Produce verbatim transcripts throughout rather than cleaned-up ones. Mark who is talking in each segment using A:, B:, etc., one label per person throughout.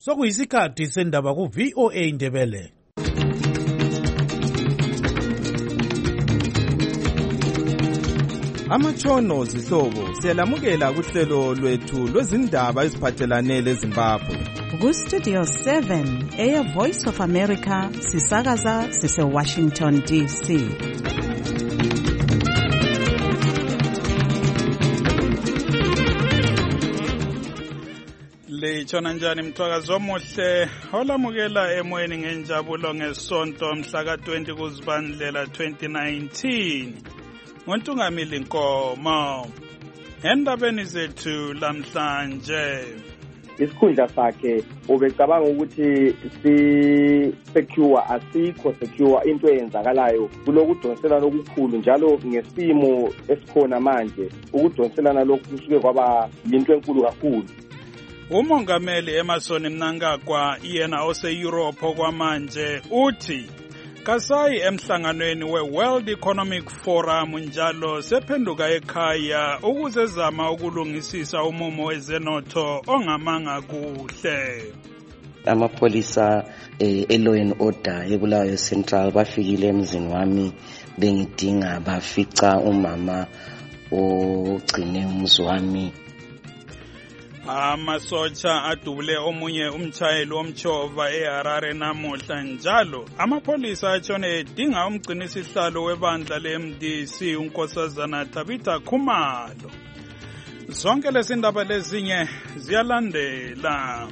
A: Sokuyisikhathi sendaba ku V O A Ndebele.
B: Amatshono zihlobo siyalamukela kuhlelo lwethu lwezindaba eziphathelane leZimbabwe.
C: Ku Studio seven Air Voice of America sisakaza sise Washington D C.
D: Lechona njani mthwakazi omuhle olamukela emoyeni ngenjabulo ngesonto mhla ka twenty kuZibandlela twenty nineteen. Ngontungamili Nkomo. Endabeni zethu lamhlanje.
E: Isikhundla sakhe ubecabanga ukuthi si secure asikho secure into eyenzakalayo kulokudonsela lokukhulu njalo ngesimo esikhona manje ukudonselana lokhu kusuke kwaba into enkulu kakhulu.
D: Umongameli Emmerson Mnangagwa yena ose Europe okwamanje uthi Kasai emhlanganweni we-World Economic Forum njalo sephenduka ekhaya ukuze zama ukulungisisa umumo wezenotho ongamanga kuhle.
F: Amapolisa eh, e-law and order eBulawayo Central bafikile emzini wami bengidinga bafica umama ogcine umuzi wami.
D: Amasotsha adubule omunye umtshayeli womtshova eHarare namuhla njalo amapolisa atshone edinga umgcinisihlalo webandla le-M D C unkosazana Tabitha Khumalo. Zonke lezi ndaba lezinye ziyalandela.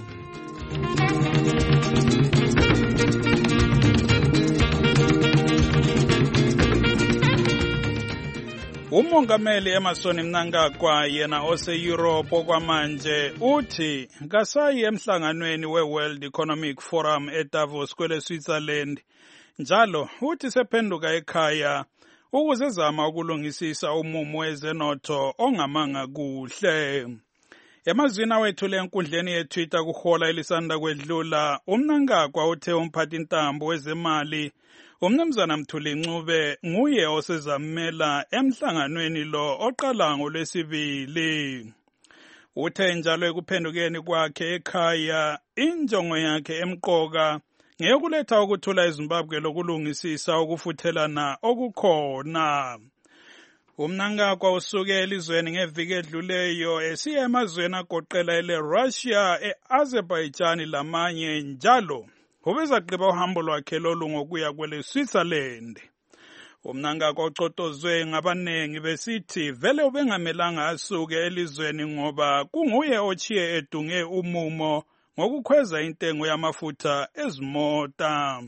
D: Umongameli Emmerson Mnangagwa yena ose Europe okwamanje uthi Kasai emhlanganweni we-World Economic Forum eDavos kwele Switzerland njalo uthi sephenduka ekhaya ukuze zama ukulungisisa umumo wezenotho ongamanga kuhle. Emazwini awethu lenkundleni yeTwitter kuhola elisanda kwedlula uMnangagwa uthe umphathintambo wezemali uMnumzana Mthuli Ncube nguye osezamela emhlanganweni lo oqala ngolwesibili. Uthe njalo ekuphendukeni kwakhe ekhaya injongo yakhe emqoka ngeyokuletha ukuthula eZimbabwe lokulungisisa ukufuthelana okukhona. uMnangagwa usuke elizweni ngeviki edluleyo esiya emazweni agoqela ele-Russia, e-Azerbaijan lamanye njalo ubezagqiba uhambo lwakhe lolu ngokuya kwele Switzerland. uMnangagwa ucotozwe ngabanengi besithi vele ubengamelanga asuke elizweni ngoba kunguye ochiye edunge umumo ngokukhweza intengo yamafutha ezimota.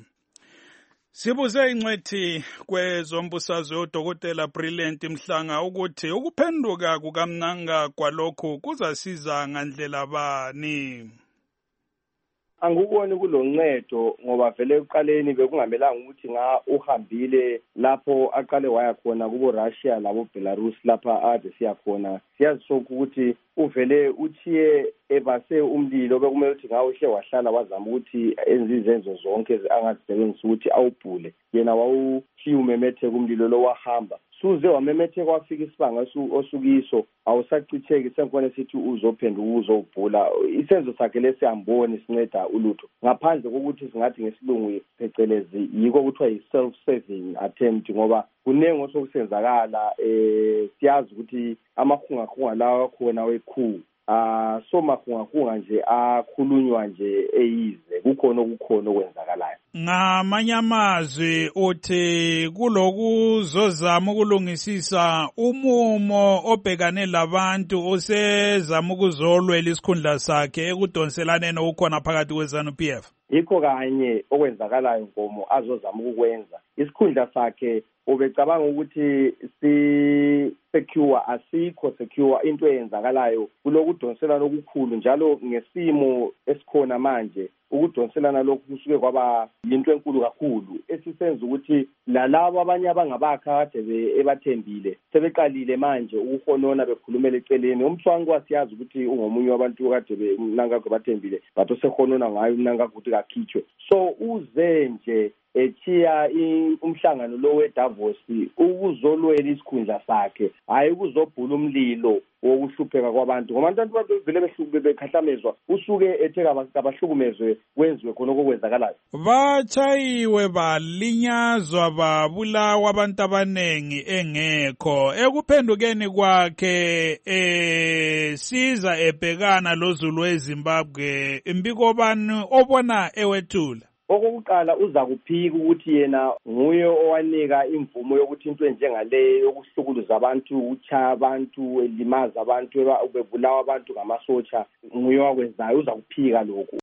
D: Sibuze ingcwethi kwezombusazwe uDokotela Brilliant Mhlanga ukuthi ukuphenduka kukaMnangagwa lokhu kuzasiza ngandlela bani.
E: Anguboni kuloncedo ngoba vele uqaleni bekungamelanga ukuthi nga uhambile lapho aqale waya khona kubo Russia labo Belarus lapha ade siya khona. Siyazi ukuthi uvele uthiye ebase umlilo bekumele ukuthi ngawo uhle wahlala wazama ukuthi enze izenzo zonke angazisebenzisa ukuthi awubhule. Yena wawuthi umemetheka umlilo lo wahamba. Suze wamemetheka wafika isibanga osukiso awusachitheki senkone sithi uzophenduka uzobhula. Isenzo sakhe lesiyambona isinceda ulutho ngaphandle kokuthi singathi ngesilungu phecelezi yiko kuthiwa yi-self saving attempt ngoba kunengi osokusenzakala eh siyazi ukuthi amahungahunga lawa khona wekhu ah so mahungahunga nje akhulunywa nje eyize kukhona okukhona okwenzakalayo.
D: Ngamanye amazwi uthi kulokuzozama ukulungisisa umumo obhekane labantu osezama ukuzolwela isikhundla sakhe ekudonselaneni okukhona phakathi kweZANU P F.
E: Yikho kanye okwenzakalayo Nkomo azozama ukukwenza. Isikhundla sakhe ubecabanga ukuthi si secure asikho secure into eyenzakalayo kulokudonsela lokukhulu njalo ngesimo esikhona manje ukudonselana lokhu kusuke kwaba into enkulu kakhulu esisenza ukuthi lalabo abanye abangabakha kade ebathembile sebeqalile manje ukuhonona bekhulumela eceleni. Umthwangu kwasiyazi ukuthi ungomunye wabantu kade beMnangagwa bathembile batho sehonona ngayo uMnangagwa ukuthi kakhitshwe. So uze nje echiya umhlangano lo weDavos ukuzolwela isikhundla sakhe hayi ukuzobhula umlilo wokuhlupheka kwabantu ngoba abantu bavele bekhahlamezwa usuke ethe kabahlukumezwe kwenziwe khona okwenzakalayo.
D: Batshayiwe balinyazwa babulawa abantu abanengi engekho ekuphendukeni kwakhe eh siza ebhekana loZulu eZimbabwe imbikobani obona ewethula.
E: Okokuqala uza kuphika ukuthi yena nguye owanika imvumo yokuthi into enjengale yokuhlukuluza abantu ucha abantu elimaza abantu bebulawa abantu ngamasotsha nguye wakwenzayo uza kuphika lokho.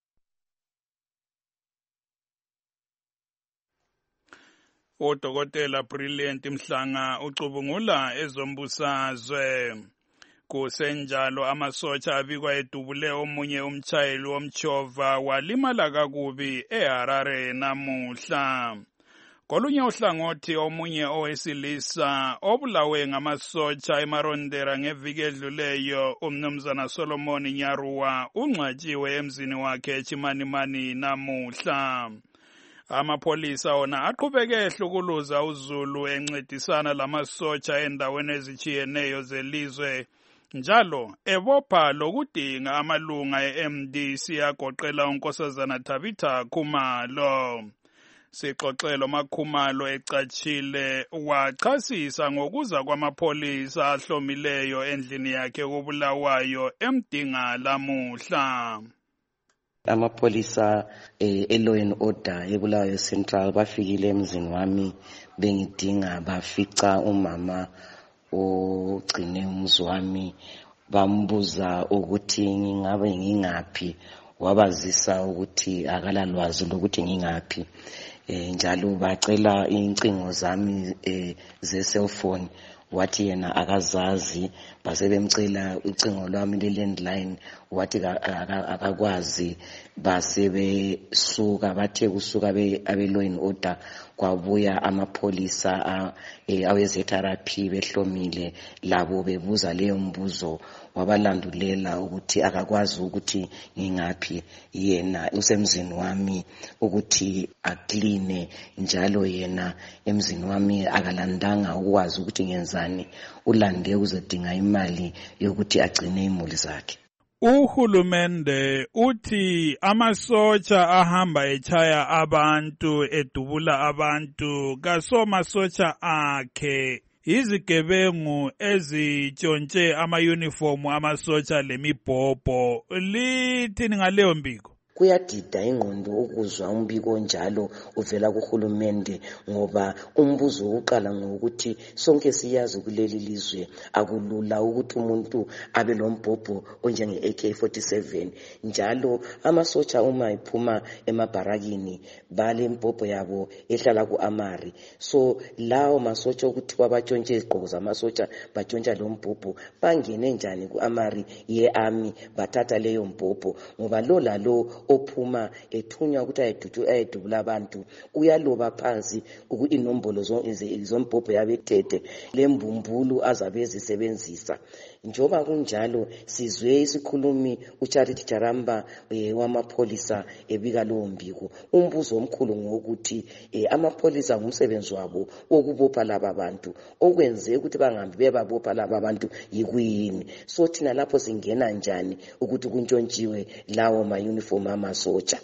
D: Udokotela Brilliant Mhlanga ucubungula ezombusazwe. Kusenjalo amasotsha abikwa edubule omunye umtshayeli womtshova walimala kakubi eHarare namuhla. Kolunye uhlangothi omunye owesilisa obulawe ngamasotsha eMarondera ngeviki edluleyo umnumzana Solomon Nyaruwa ungcwatshiwe emzini wakhe eChimanimani namuhla. Amapolisa ona aqhubeke ehlukuluza uZulu encedisana lamasotsha endaweni ezitshiyeneyo zelizwe njalo ebopha lokudinga amalunga e-M D C agoqela unkosazana Tabitha Khumalo. Sixoxelo Makhumalo ecatshile wachasisa ngokuza kwamapolisa ahlomileyo endlini yakhe kubulawayo emdinga lamuhla.
F: Amapolisa eh, e-law and order eBulawayo Central bafikile emzini wami bengidinga bafica umama ogcine umuzi wami bambuza ukuthi ngingabe ngingaphi wabazisa ukuthi akalalwazi lokuthi ngingaphi eh, njalo bacela incingo zami eh, ze cellphone wathi yena akazazi base bemcela ucingo lwami le landline wathi akakwazi base besuka bathe kusuka abe law and order kwabuya amapolisa awezitherapy behlomile labo bebuza leyo mbuzo wabalandulela ukuthi akakwazi ukuthi ngingaphi yena usemzini wami ukuthi akline njalo yena emzini wami akalandanga ukwazi ukuthi ngenzani ulande uzodinga imali yokuthi agcine imuli zakhe.
D: Uhulumende uthi amasotsha ahamba echaya abantu edubula abantu kasomasotsha akhe izigebengu ezitshontshe ama-uniform amasotsha lemibhobho lithini ngaleyo mbiko?
F: Kuyadida ingqondo ukuzwa umbiko njalo uvela kuhulumende ngoba umbuzo uqala ngokuthi sonke siyazi kuleli lizwe akulula ukuthi umuntu abe lombhobho onjenge A K forty-seven njalo amasotsha uma iphuma emabharakini bale mbhobho yabo ehlala kuAmari so lawo masotsha ukuthi kwabatshontshe izigqoko zamasotsha batshontsha lo mbhobho bangene njani kuAmari ye-army bathatha leyo mbhobho ngoba lo lalo ophuma ethunywa ukuthi ayedudu ayedubula abantu uyaloba phansi ukuthi inombolo zombhobho yabethethe lembumbulu azabezisebenzisa njoba kunjalo sizwe isikhulumi uCharity Jaramba e, wamapolisa ebika lo mbiko umbuzo omkhulu ngokuthi e, amapolisa ngumsebenzi wabo okubopha laba bantu okwenze ukuthi bangambi bebabopha laba bantu yikuyini so thina lapho singena njani ukuthi kuntshontshiwe lawo ma uniform amasotsha.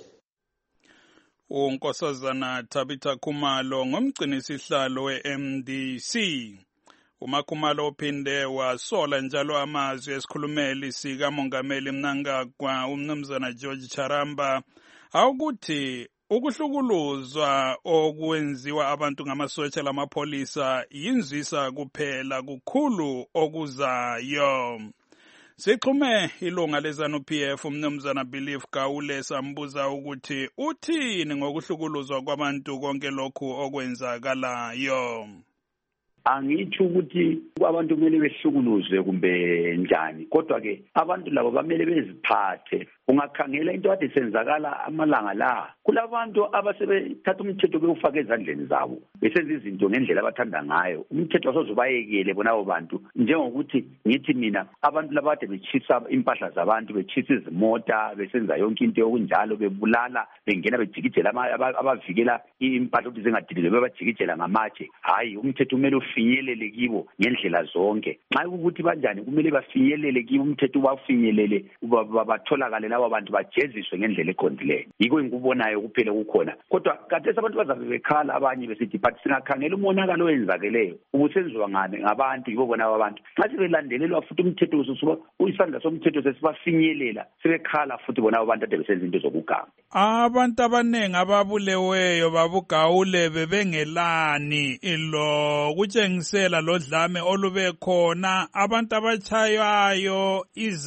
D: Unkosazana Tabitha Khumalo ngomgcinisihlalo we-M D C. UMakhumalo uphinde wasola njalo amazwi esikhulumeli sikamongameli Mnangagwa umnumzana George Charamba awukuthi ukuhlukuluzwa okwenziwa abantu ngamasotsha lamapolisa yinzwisa kuphela kukhulu okuzayo. Sixhume ilunga leZANU-P F umnumzana Belief Gawule sambuza ukuthi uthini ngokuhlukuluzwa kwabantu konke lokhu okwenzakalayo.
G: Angitsho ukuthi abantu kumele behlukuluzwe kumbe njani kodwa ke abantu labo bamele beziphathe ungakhangela into kade senzakala amalanga la kulabantu abasebethatha umthetho bewufaka ezandleni zabo besenza izinto ngendlela abathanda ngayo umthetho asozubayekele bona abo bantu njengokuthi ngithi mina abantu labade bechisa impahla zabantu bechisa izimota besenza yonke into yokunjalo bebulala bengena bejikijela abavikela impahla ukuthi zingadilile bebajikijela ngamatshe hayi umthetho kumele ufinyelele kibo ngendlela zonke nxa ukuthi banjani kumele bafinyelele kibo umthetho ubafinyelele batholakale labo bantu bajeziswe ngendlela eqondileyo yiko engikubonayo kuphela kukhona kodwa kade abantu bazabe bekhala abanye besithi but singakhangela umonakalo owenzakeleyo ubusenziwa ngane ngabantu yibo bona abantu xa sebelandelelwa futhi umthetho ususuba uyisandla somthetho sesibafinyelela sebekhala futhi bona abantu ade besenza into zokuganga
D: abantu abanengi ababuleweyo babugawule bebengelani lo kutshengisela lodlame olube khona abantu abachayayo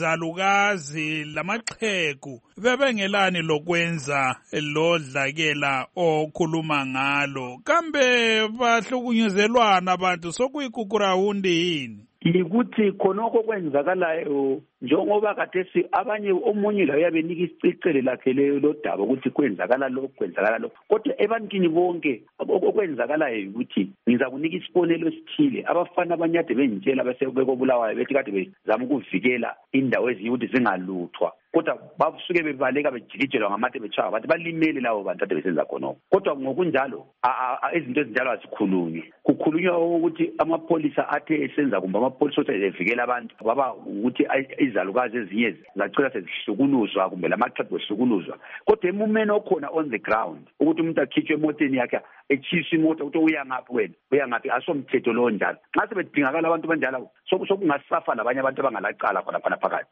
D: izalukazi lamaxhegu bebengelani lokwenza lodlakela okhuluma ngalo kambe bahlukunyezelwana abantu sokuyikukurawundi yini
G: yikuthi khonokho kwenzakalayo njengoba kathesi abanye omunye layo yabenika isicicele lakhe leyo lodaba ukuthi kwenzakala lokho kwenzakala lokho kodwa ebantwini bonke okwenzakalayo ukuthi ngiza kunika isibonelo esithile abafana abanyade benjela basekobulawayo bethi kade bezama ukuvikela indawo ezinye ukuthi zingaluthwa kodwa basuke bebaleka bejikijelwa ngamate betshaya bathi balimele labo bantu ade besenza khonokho kodwa ngokunjalo izinto ezinjalo azikhulunywe kukhulunywa ukuthi amapholisa athe esenza kumbe amapholisa othe evikela abantu baba ukuthi izalukazi ezinye zacela sezihlukuluzwa kumbe lamaxhegu ehlukuluzwa kodwa emumeni okhona on the ground ukuthi umuntu akhitshwe emoteni yakhe echisa imoto ukuthi uya ngaphi wena uya ngaphi asomthetho lo njalo nxa sebedingakala abantu banjalo sokungasafa labanye abantu abangalacala khona phana phakathi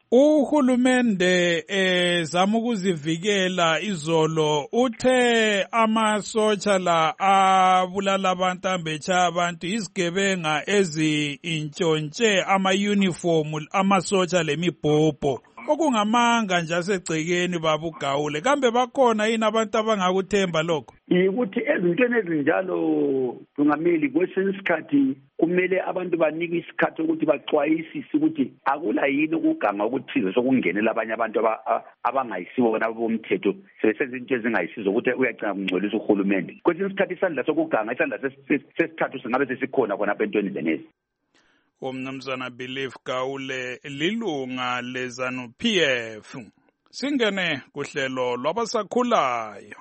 D: uhulumende ezama ukuzivikela izolo uthe amasotsha la abulala abantu ambecha abantu izigebenga ezintshontshe ama-uniform amasotsha lemibhobho okungamanga nje asegcekeni babugawule kambe bakhona yini abantu abangakuthemba lokho
G: yikuthi ezintweni ezinjalo kungameli kwesinye isikhathi kumele abantu banike isikhathi ukuthi baxwayisise ukuthi akula yini ukuganga okuthize sokungenela abanye abantu abangayisibo bona bomthetho sebesenza into ezingayisizo ukuthi uyagcina kungcolisa uhulumende kwesinye isikhathi isandla sokuganga isandla sesithathu singabe sesikhona khona apha entweni zenezi
D: umnumzana Belief Gawule lilunga lezanu P F singene kuhlelo lwabasakhulayo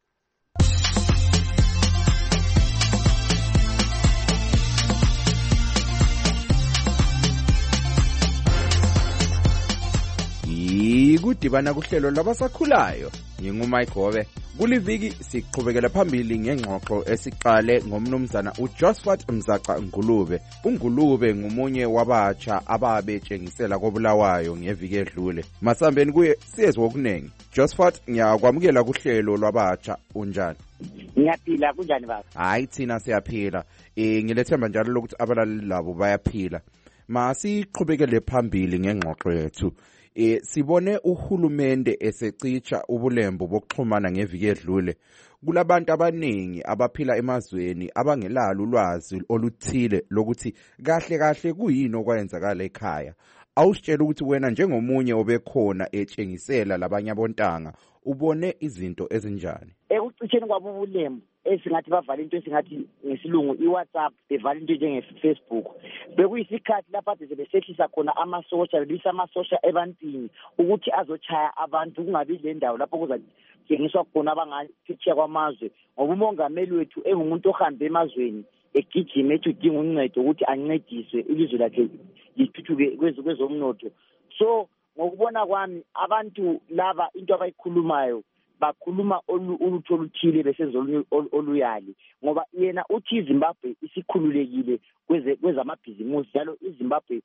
B: Ikudibana kuhlelo lwabasakhulayo ngingumike Gobe kuliviki siqhubekela phambili ngengxoxo esiqale ngomnumzana uJosephat Mzaca Ngulube uNgulube ngumunye wabatsha ababetshengisela kobulawayo ngeviki edlule masambeni kuye siyezwe okunengi Josephat ngiyakwamukela kuhlelo lwabatsha unjani
H: Ngiyaphila kunjani baba
B: hayi thina siyaphila eh ngilethemba njalo lokuthi abalali labo bayaphila masiqhubekele phambili ngengxoxo yethu Eh sibone uhulumende esecitsha ubulembu bokuxhumana ngeviki edlule kulabantu abaningi abaphila emazweni abangelalo ulwazi oluthile lokuthi kahle kahle kuyini okwenzakala ekhaya awusitshela ukuthi wena njengomunye obekhona etshengisela labanye abontanga ubone izinto ezinjani
H: ekucitsheni kwabo ubulembu esingathi bavala into esingathi ngesilungu iWhatsApp bevala into njenge-Facebook bekuyisikhathi lapha ade sebesehlisa khona amasosha bebisa amasosha ebantwini ukuthi azochaya abantu kungabi le ndawo lapho kuzatshengiswa khona abangaphitshiya kwamazwe ngoba umongameli wethu engumuntu ohambe emazweni egijima ethi udinga uncedo ukuthi ancediswe ilizwe lakhe lithuthuke kwezomnotho so ngokubona kwami abantu laba into abayikhulumayo bakhuluma ulutho oluthile besenza oluyali ngoba yena uthi iZimbabwe isikhululekile kweze kwezamabhizimusi njalo iZimbabwe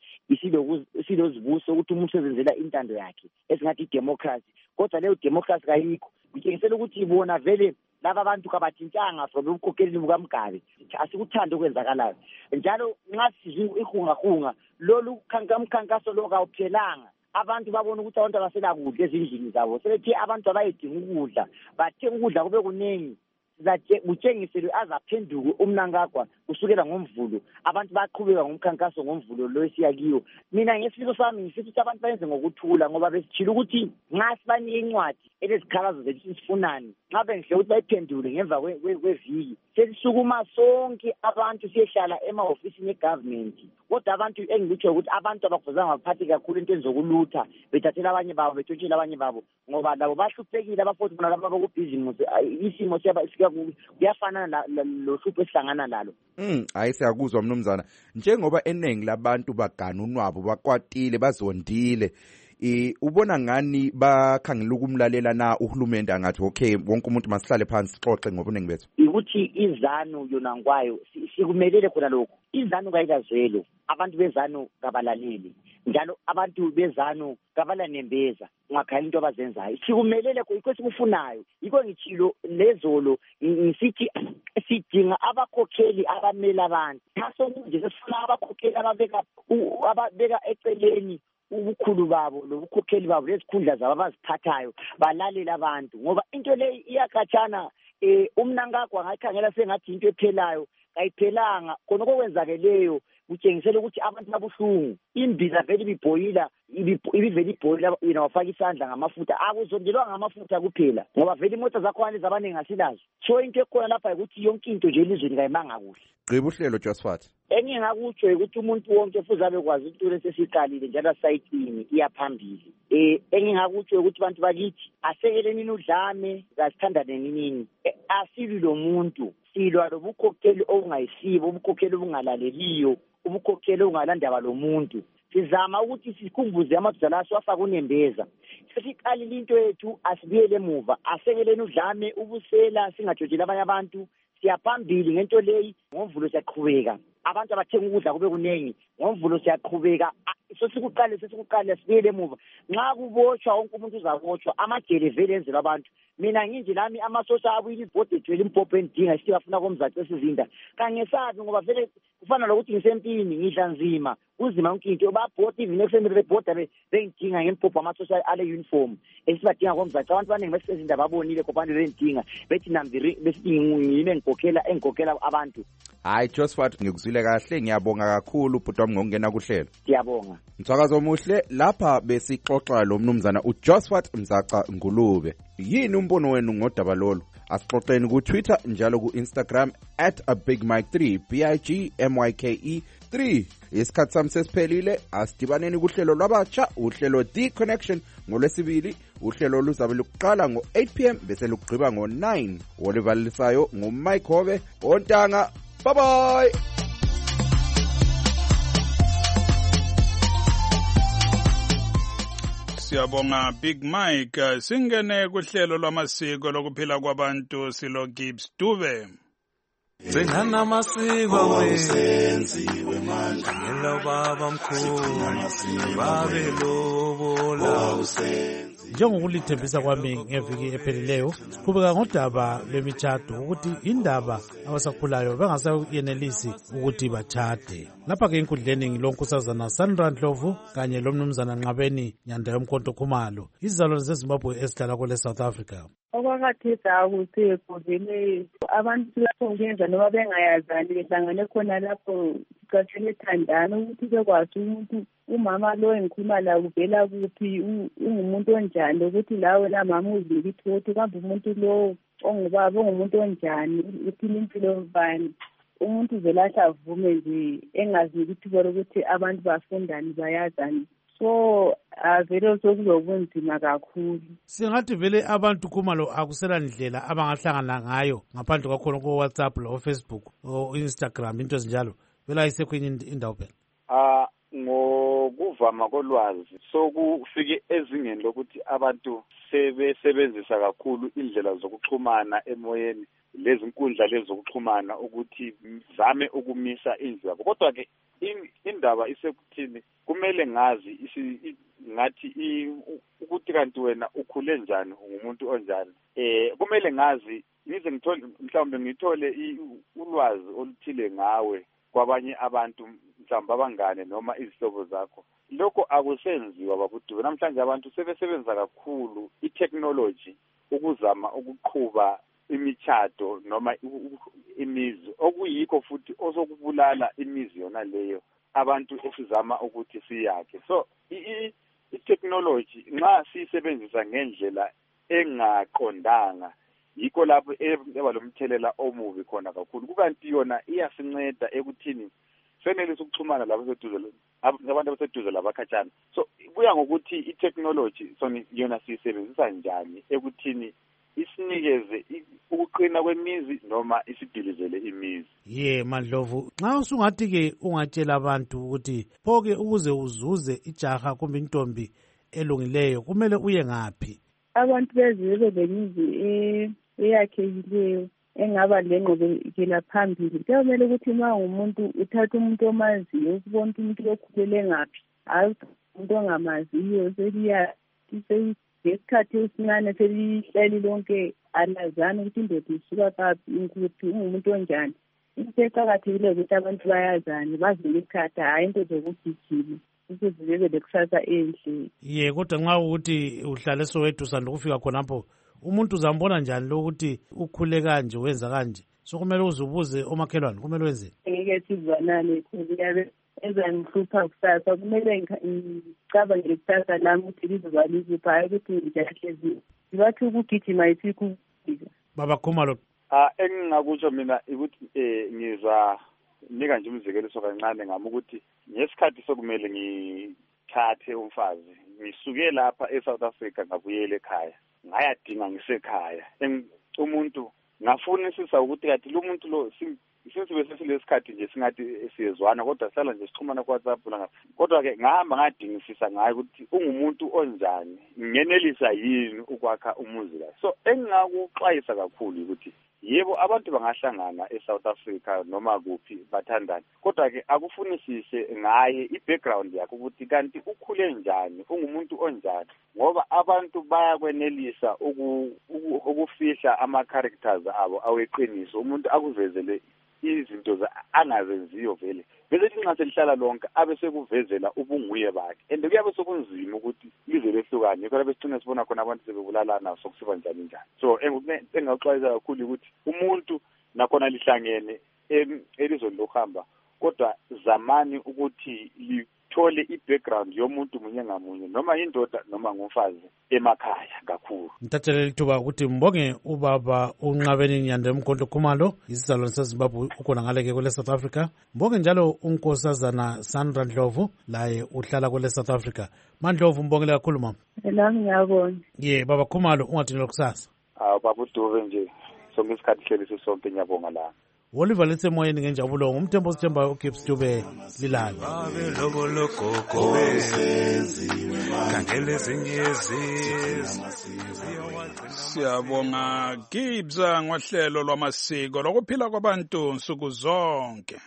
H: isilozibuso ukuthi umuntu ezenzela intando yakhe esingathi idemocracy kodwa leyo democracy kayikho kutshengisela ukuthi ibona vele laba bantu kabathintanga from ubukhokeleni bukaMgabe asikuthanda okwenzakalayo njalo nxa sizwe ihungahunga lolu khankamkhankaso lokawuphelanga abantu babona ukuthi abantu abasela kudla ezindlini zabo sebethi abantu abayedinga ukudla bathenga ukudla kube kunengi kutshengiselwe azaphenduke uMnangagwa kusukela ngomvulo abantu baqhubeka ngomkhankaso ngomvulo lo esiyakiyo. Mina ngesifo sami ngisithi ukuthi abantu bayenze ngokuthula ngoba besijila ukuthi nxa sibanike incwadi elezikhalazo zethu sifunani nxa bengihle ukuthi bayiphendule ngemva kweviki sesisukuma sonke abantu siyehlala emahofisini egovernment. Kodwa abantu engilitsho ukuthi abantu abakufuzanga baphathi kakhulu into enzokulutha bethathela abanye babo betshotshela abanye babo ngoba labo bahluphekile abafuthi bona laba bakubhizimusi isimo siyabasika kuyafana lohlupho esihlangana lalo.
B: Mm hayi siyakuzwa mnumzana njengoba eningi labantu bagana unwabo bakwatile bazondile eh ubona ngani bakhangela ukumlalela na uhulumende angathi okay wonke umuntu masihlale phansi sixoxe ngobuningi bethu
H: ukuthi izanu yona ngwayo sikumelele khona lokho izanu kayikazwelo abantu bezanu kabalaleli njalo abantu bezanu kabalanembeza ngakhala into abazenzayo sikumelele ikho sikufunayo yiko ngitshilo lezolo ngisithi sidinga abakhokheli abamela abantu ngaso nje sifuna abakhokheli ababeka ababeka eceleni ubukhulu babo lobukhokheli babo lezikhundla zabo abaziphathayo balalela abantu ngoba into le iyakhatshana eh uMnangagwa ngayikhangela sengathi into ephelayo kayiphelanga khona okwenzakeleyo kutshengisela ukuthi abantu babuhlungu imbiza vele ibibhoyila ibivele ibhoyila yena wafaka isandla ngamafutha akuzondelwa ngamafutha kuphela ngoba vele imoto zakho lezi abaningi asilazo so into ekhona lapha ukuthi yonke into nje elizweni kayimanga kuhle.
B: Gqiba uhlelo Josephat.
H: Engingakutsho ukuthi umuntu wonke futhi abe kwazi into lesesiqalile njalo sayitini iyaphambili. Eh engingakutsho ukuthi abantu bakithi asekeleni udlame kasithandane nini asili lo muntu silwa lobukhokheli obungayisibo ubukhokheli obungalaleliyo ubukhokheli obungalandaba lo muntu sizama ukuthi sikhumbuze amadodana aswafaka unembeza sesiqalile into yethu asibiyele emuva asekeleni udlame ubusela singajojela abanye abantu siyaphambili ngento leyi ngomvulo siyaqhubeka abantu abathenga ukudla kube kunengi ngomvulo siyaqhubeka so sikuqale sesikuqale sibiyele emuva nxa kuboshwa wonke umuntu uzabotshwa amajele vele enzelwa abantu mina nginje nami amasosha abuyile ibhodi ethwele impopho endinga sithi bafuna komzace esizinda kangesabi ngoba vele kufana lokuthi ngisempini ngidla nzima uzima yonke into babhodi even ekseni bebhoda bengidinga ngempopho amasosha ale uniform esibadinga komzace abantu baningi besizinda babonile kopani bendinga bethi nambiri besithi ngiyime ngikhokhela engikhokhela abantu.
B: Hayi Josephat ngikuzwile kahle ngiyabonga kakhulu bhuti wami ngokungena kuhlelo.
H: Siyabonga.
B: Mthakazo omuhle lapha besixoxa lo mnumzana uJosephat Mzaca Ngulube. Yini umbono wenu ngodaba lolu? Asixoxeni ku Twitter njalo ku Instagram at a big mike three B I G M Y K E three. Isikhathi sami sesiphelile asidibaneni kuhlelo lwabatsha uhlelo The Connection ngolwesibili uhlelo luzabe luqala ngo eight p m bese lugqiba ngo nine. Olivalisayo nguMike Hove ontanga. Bye bye.
D: Siyabonga Big Mike. Singene kuhlelo lwamasiko lokuphila kwabantu silo Gibbs Dube.
I: Sengana masiko wenziwe manje ngelo baba mkhulu babe lobola
A: njengokulithembisa kwami ngeviki ephelileyo siqhubeka ngodaba lwemitshato ukuthi indaba abasakhulayo bengasayenelisi ukuthi bachade. Lapha-ke enkundleni ngilonkosazana Sandra Ndlovu kanye lomnumzana Nqabeni Nyanda Yomkhonto Khumalo izizalwane zeZimbabwe ezihlala kule South Africa.
J: Okwakhathesi akusekho vele abantu lapho ngenza noma bengayazani behlangane khona lapho sicatshele thandana ukuthi bekwazi umuntu umama lo engikhuluma la uvela kuphi ungumuntu onjani ukuthi lawe la mama uzilithi ukuthi kambe umuntu lo ongubaba ungumuntu onjani uphila impilo bani umuntu vele ahlavume nje engazi ukuthi bona ukuthi abantu bafundani bayazani. So vele sokuzobunzima kakhulu.
A: Singathi vele abantu Khumalo akusela ndlela abangahlangana ngayo ngaphandle kwakhona ku WhatsApp lo Facebook o Instagram into ezinjalo vele ayisekho indawo phela.
K: Ah ngokuvama kolwazi sokufike ezingeni lokuthi abantu sebesebenzisa kakhulu indlela zokuxhumana emoyeni lezi nkundla lezi zokuxhumana ukuthi zame ukumisa indlu yabo. Kodwa ke indaba isekuthini kumele ngazi ngathi ukuthi kanti wena ukhule njani ngumuntu onjani. Eh kumele ngazi ngize ngithole mhlawumbe ngithole ulwazi oluthile ngawe kwabanye abantu mhlawumbe abangane noma izihlobo zakho. Lokho akusenziwa babuduze namhlanje abantu sebesebenza kakhulu itechnology ukuzama ukuqhuba imichado noma imizi okuyikho futhi osokubulala imizi yona leyo abantu esizama ukuthi siyakhe. So i-technology nxa siyisebenzisa ngendlela engaqondanga yikho lapho eba lomthelela omubi khona kakhulu. Kukanti yona iyasinceda ekuthini senelisa ukuxhumana labo seduze abantu abaseduze labakhatshana. So kuya ngokuthi i-technology sona yona siyisebenzisa njani ekuthini isinikeze ukuqina kwemizi noma isidilizele imizi.
A: Ye Mandlovu, nxa usungathi ke ungatshela abantu ukuthi phoke ukuze uzuze ijaha kumbe intombi elungileyo kumele uye ngaphi?
J: Abantu bezizwe lemizi eyakhekileyo engaba lengqubekela phambili kuyomele ukuthi ma umuntu uthatha umuntu omaziyo ukubona umuntu lokhulele ngaphi, hayi umuntu ongamaziyo seliya ngesikhathi esincane selihleli lonke alazana ukuthi indoda isuka kaphi, ukuthi ungumuntu onjani. Into eqakathekileyo ukuthi abantu bayazane bazi ngesikhathi, hayi into zokugijima ukuze bebe lekusasa enhle.
A: Ye kodwa nxa ukuthi uhlale Soweto sanda ukufika khonapho umuntu uzambona njani lokuthi ukhule kanje wenza kanje? So kumele uzubuze omakhelwane kumele wenze.
J: Ngeke sizwanane kuyabe ezangihlupha kusasa, kumele ngicabangele kusasa lami ukuthi lizoba liziphi, hayi ukuthi ngijahlezi ngibathi ukugijima isikhu.
A: Baba Khumalo,
K: ah engingakutsho mina ukuthi eh ngizwa nika nje umzekeliso kancane ngami ukuthi ngesikhathi sokumele ngithathe umfazi ngisuke lapha eSouth Africa ngabuyela ekhaya ngayadinga ngisekhaya umuntu ngafunisisa ukuthi kathi lo muntu lo sinsibe sesilesikhathi nje singathi siyezwana kodwa sala nje sixhumana ku WhatsApp la kodwa ke ngahamba ngadingisisa ngaye ukuthi ungumuntu onjani ngenelisa yini ukwakha umuzi la. So engingakuxwayisa kakhulu ukuthi yebo abantu bangahlangana eSouth Africa noma kuphi bathandana kodwa ke akufunisise ngaye i-background yakhe ukuthi kanti ukhule njani, ungumuntu onjani, ngoba abantu bayakwenelisa ukufihla ama-characters abo aweqiniso, umuntu akuvezele izinto angazenziyo vele bese nxa selihlala lonke abe sekuvezela ubunguye bakhe and kuyabe sokunzima ukuthi lize lehlukane yikho lapho sigcina sibona khona abantu sebebulalana sokusiba njani njani. So engaxwayisa kakhulu ukuthi umuntu nakhona lihlangene elizweni lokuhamba kodwa zamani ukuthi lithole i-background yomuntu munye ngamunye noma indoda noma ngumfazi emakhaya kakhulu.
A: Ngithathele lithuba ukuthi mbonge ubaba uNqabeni Nyanda Mkhonto Khumalo isizalwane seZimbabwe ukhona ngale kule South Africa. Mbonge njalo unkosazana Sandra Ndlovu laye uhlala kule South Africa. Mandlovu mbongele kakhulu mama.
J: Elami ngiyabona.
A: Ye baba Khumalo ungathini lokusasa?
K: Ah baba uDube nje sonke isikhathi hleli sonke ngiyabonga la.
A: Oliver lethe moyeni ngenjabulo ngumthembo sithemba uGibbs Dube lilala.
I: Babe lobo logogo besenziwe kangele ezinyezi.
D: Siyabonga Gibbs ngohlelo lwamasiko lokuphila kwabantu nsuku zonke.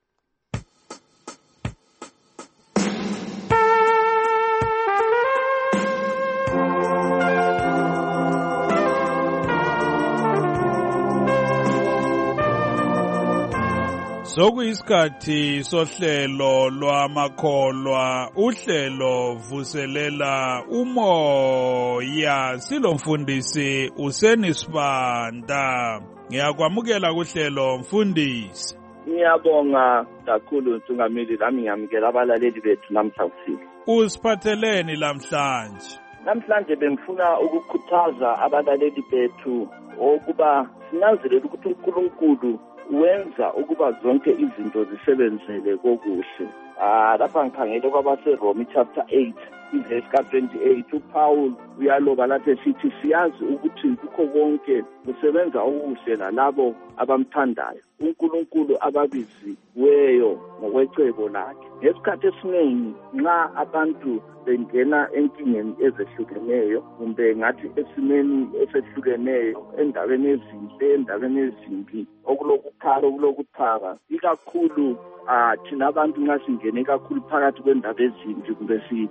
D: Sokuyisikhathi sohlelo lwamakholwa, uhlelo vuselela umoya, silomfundisi uSenisibanda. Ngiyakwamukela kuhlelo mfundisi.
L: Ngiyabonga kakhulu Ntungameli, lami ngiyamukela abalaleli bethu namhlanje.
D: Usiphatheleni lamhlanje?
L: Namhlanje bengifuna ukukhuthaza abalaleli bethu ukuba sinanzelele ukuthi uNkulunkulu wenza ukuba zonke izinto zisebenzele kokuhle. Ah lapha ngikhangele kwabaseRome chapter eight verse twenty-eight uPaul uyaloba lapha esithi siyazi ukuthi kukho konke kusebenza okuhle nalabo abamthandayo uNkulunkulu ababiziweyo ngokwecebo lakhe. Ngesikhathi esiningi nxa abantu bengena enkingeni ezehlukeneyo kumbe ngathi esimeni esehlukeneyo endaweni ezinhle endaweni ezimbi okulokukhala okulokuthaka ikakhulu ah thina abantu nxa singene kakhulu phakathi kwendaba ezimbi kumbe sihluku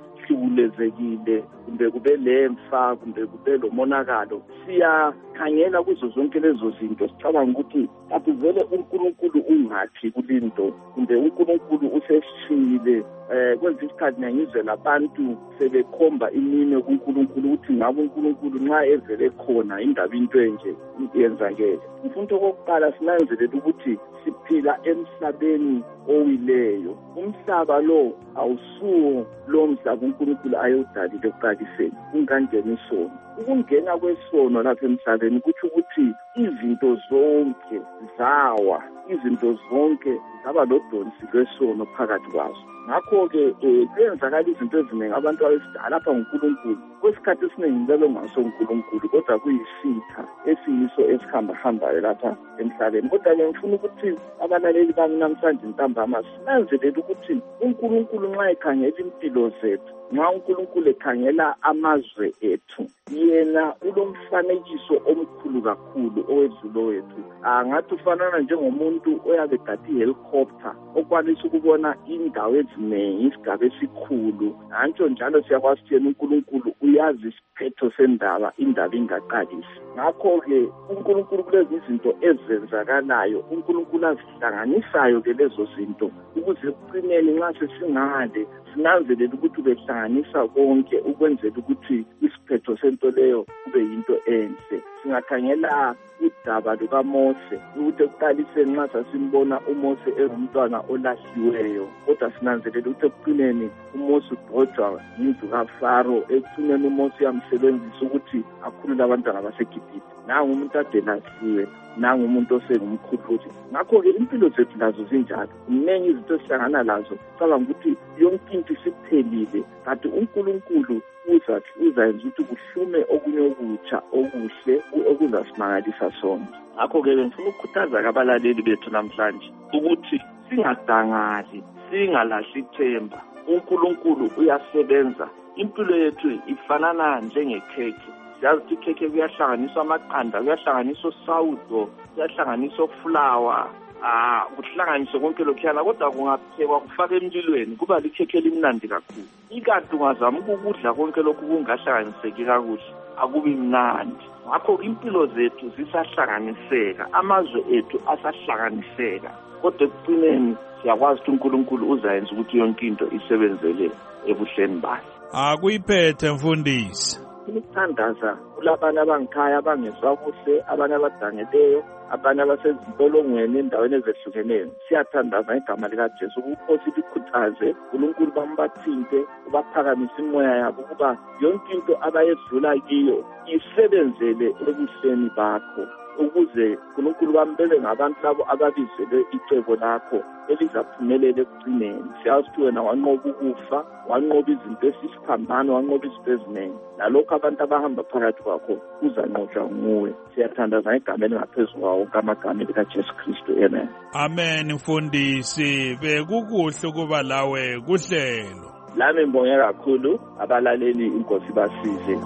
L: kuhlulezekile kumbe kube lemfa kumbe kube lo monakalo, siyakhangela kuzo zonke lezo zinto sicabanga ukuthi kanti vele uNkulunkulu ungathi kulinto kumbe uNkulunkulu useshile. Eh kwenza isikhathi ngizwe labantu sebekhomba iminwe kuNkulunkulu ukuthi ngabe uNkulunkulu nxa evele khona indaba into enje iyenzakele. Mfundo kokuqala sinanzelela ukuthi siphila emhlabeni owileyo. Umhlaba lo awusuwo lo mhlaba uNkulunkulu ayewudalile ekuqaliseni, ungangena isono. Ukungena kwesono lapha emhlabeni kuthi ukuthi izinto zonke zawa, izinto zonke zaba lodonsi lwesono phakathi kwazo. Ngakho-ke kuyenzakala izinto eziningi abantu abesidala lapha nguNkulunkulu. Kwesikhathi esiningi njalo ngaso uNkulunkulu, kodwa kuyisitha esiyiso esihamba-hambayo lapha emhlabeni. Kodwa-ke ngifuna ukuthi abalaleli bami namhlanje ntambama sinanzelele ukuthi uNkulunkulu nxa ekhangela impilo zethu, nxa uNkulunkulu ekhangela amazwe ethu, yena ulomfanekiso omkhulu kakhulu owedlulo wethu. Angathi ufanana njengomuntu oyabe gadi helicopter okwanisa ukubona indawo eziningi, isigaba esikhulu. Antsho njalo siyakwazi ukuthi uNkulunkulu uyazi isiphetho sendaba, indaba ingaqalisi. Ngakho-ke uNkulunkulu kulezi izinto ezenzakalayo, uNkulunkulu azihlanganisayo ke lezo zinto ukuze kucineni nxa sesingale sinanzelele ukuthi ubehlanganisa konke ukwenzela ukuthi isiphetho sento leyo kube yinto enhle. Singakhangela udaba lukaMose ukuthi ekuqaliseni nxa sasimbona uMose engumntwana olahliweyo, kodwa sinanzelela ukuthi ekucineni uMose udodwa yindlu kaFaro. Ekucineni uMose uyamsebenzisa ukuthi akhulule abantwana baseGibhithe. Nangu umuntu ade lahliwe, nangu umuntu osengumkhuluzi. Ngakho-ke impilo zethu lazo zinjalo, mningi izinto esihlangana lazo. Cabanga ukuthi yonke into isiphelile, kanti uNkulunkulu uzayenza ukuthi kuhlume okunye okutsha okuhle okuzasimangalisa sonke. Ngakho-ke bengifuna ukukhuthaza abalaleli bethu namhlanje ukuthi singadangali, singalahli ithemba. uNkulunkulu uyasebenza. Impilo yethu ifanana njengekhekhe. Siyazi ukuthi ikhekhe kuyahlanganiswa amaqanda, kuyahlanganiswa sawudo, kuyahlanganiswa flour, ah kuhlanganiswa konke lokhuyana, kodwa kungaphekwa kufaka emlilweni kuba likhekhe elimnandi kakhulu. Ikanti ungazama ukudla konke lokhu kungahlanganiseki kakuhle, akubi mnandi. Ngakho impilo zethu zisahlanganiseka, amazwe ethu asahlanganiseka, kodwa ekucineni siyakwazi ukuthi uNkulunkulu uzayenza ukuthi yonke into isebenzele ebuhleni bakhe.
D: Akuyiphethe mfundisi.
L: Ukuthandaza kulabana abangikhaya abangezwa kuhle, abanye abadangeleyo, abanye abasezintolongweni endaweni ezehlukeneyo. Siyathandaza igama likaJesu ukuthi likhuthaze uNkulunkulu bambathinte, ubaphakamise imoya yabo ukuba yonke into abayedlula kiyo isebenzele ebuhleni bakho, ukuze uNkulunkulu bambele ngabantu labo ababizele icebo lakho elizaphumelela ekugcineni. Siyazi ukuthi wena wanqoba ukufa, wanqoba izinto esisiphambano, wanqoba izinto eziningi. Nalokho abantu abahamba phakathi kwakho uzanqotshwa nguwe. Siyathandaza egameni ngaphezulu kwawo wonke amagama likaJesu Kristu. Amen.
D: Amen mfundisi. Bekukuhle ukuba lawe kuhlelo.
L: Lami ngibonge kakhulu abalaleli, inkosi basize.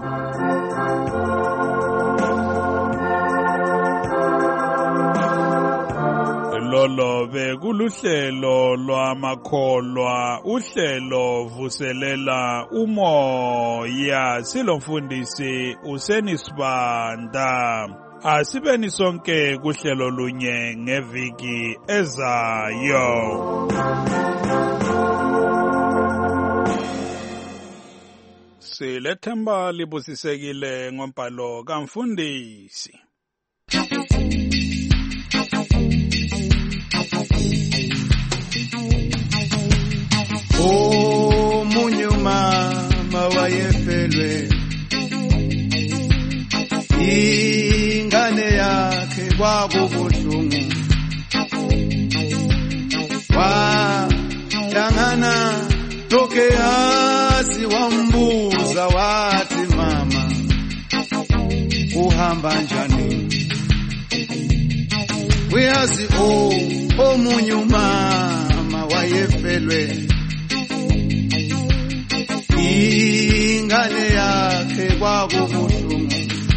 D: Lolo bekuluhlelo lwamakholwa, uhlelo vuselela umoya. Silomfundisi uSenisibanda. Asibeni sonke kuhlelo lunye ngeviki ezayo. Silethemba libusisekile ngombhalo kamfundisi.
M: Omunye umama wayefelwe ingane yakhe kwakubuhlungu, wahlangana lokeyazi wambuza wathi, mama uhamba njani? Uyazi o omunye umama wayefelwe ingane yakhe kwakubuhlungu,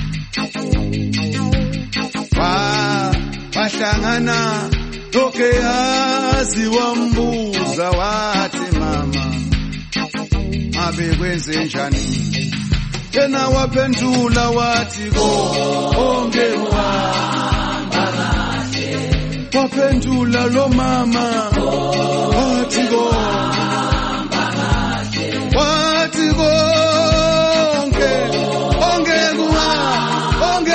M: wahlangana lokeyazi wambuza wathi, mama ngabe kwenze njani yena waphendula wathi konke kuhamba kahle waphendula lo mama wathi kuhamba kahle wathi konke konke kuhamba konke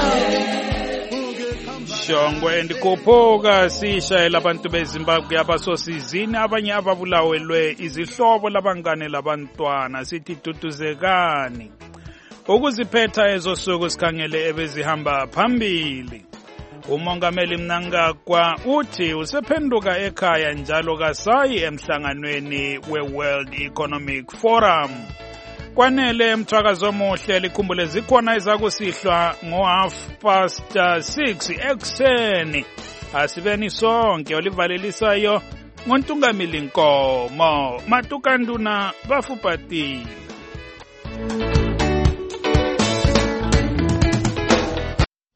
M: kuhamba
D: Shongwe ndikhuphuka sishayela abantu beZimbabwe abasosizini abanye ababulawelwe izihlobo labangane labantwana sithi duduzekani ukuziphetha ezosuku sikhangele ebezihamba phambili. Umongameli Mnangagwa uthi usephenduka ekhaya njalo kasayi emhlanganweni we-World Economic Forum. Kwanele mthwakazo omuhle likhumbule zikhona ezakusihlwa ngo half past six ekuseni. Asibeni sonke olivalelisayo ngontungamili Nkomo Matukanduna bafuphatile.